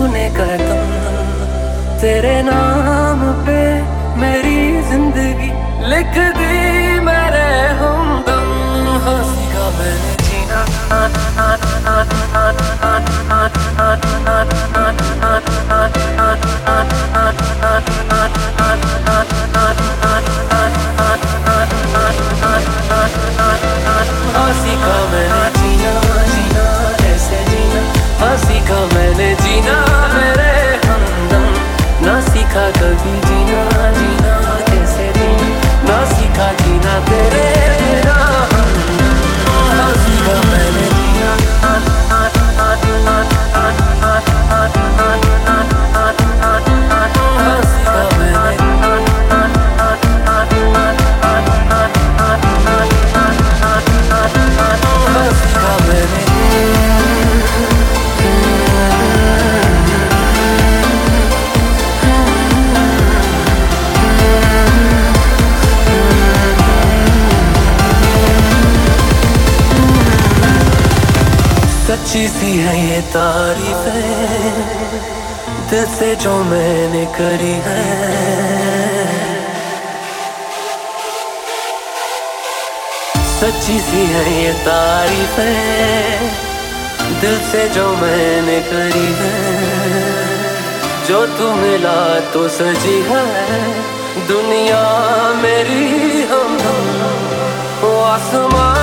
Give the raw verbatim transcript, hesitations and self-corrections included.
तूने कदम तेरे नाम पे मेरी जिंदगी लिख दी मेरे हमदम। हाँ सीखा मैंने जीना हाँ सीखा मैंने जीना जीना ऐसे जीना। हाँ सीखा मैंने जीना मेरे हमदम। ना सीखा कभी जीना जीना कैसे जीना। ना सीखा जीना तेरे बिना हमदम। हाँ सीखा मैंने जीना हाँ सीखा मैंने सच्ची सी है ये तारीफें दिल से जो मैंने करी है। सच्ची सी है ये तारीफें दिल से जो मैंने करी है। जो तू मिला तो सजी है दुनिया मेरी हमदम। वो आसमां